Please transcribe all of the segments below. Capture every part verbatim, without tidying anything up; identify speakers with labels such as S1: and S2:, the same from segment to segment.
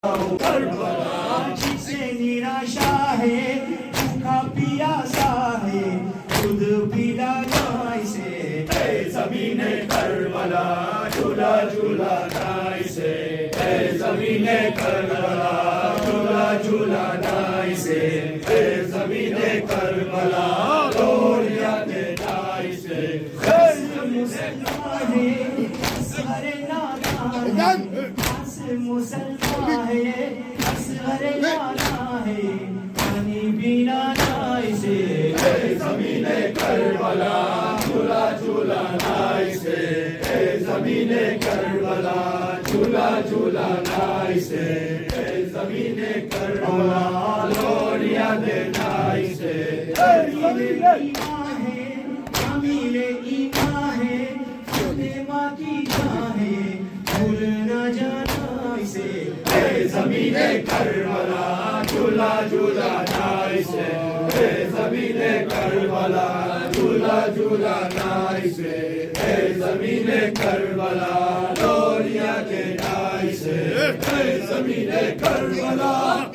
S1: کربلا جسے نراشا ہے بھوکا پیاسا ہے خود پلانا اسے
S2: اے زمین کربلا جھولا جھولانا اسے اے زمین کربلا جھولا جھولانا اسے اے زمین کربلا لوریاں دینا اسے
S1: مسلمان ہے اصغر نادان مسلمان ہے اصغر نادان ہے پانی بنانا اسے
S2: اے زمین کربلا جھولا جھولانا اسے اے زمین کربلا جھولا جھولانا اسے اے زمین کربلا لوریاں دینا اسے اے زمین
S1: ایمان ہے کامل ایمان ہے فاطمہ کی جان ہے بھول نہ جانا اسے
S2: اے زمین کربلا جھولا جھولانا اسے اے زمین کربلا جھولا جھولانا اسے اے زمین کربلا لوریاں دینا اسے اے زمین کربلا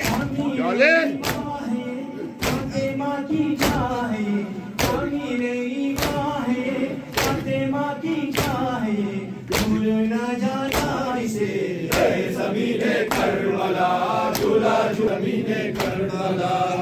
S1: فاطمہ کی جان ہے کامل ایمان ہے فاطمہ کی جان ہے بھول نہ جانا اسے
S2: اے زمین کربلا جھولا زمین کربلا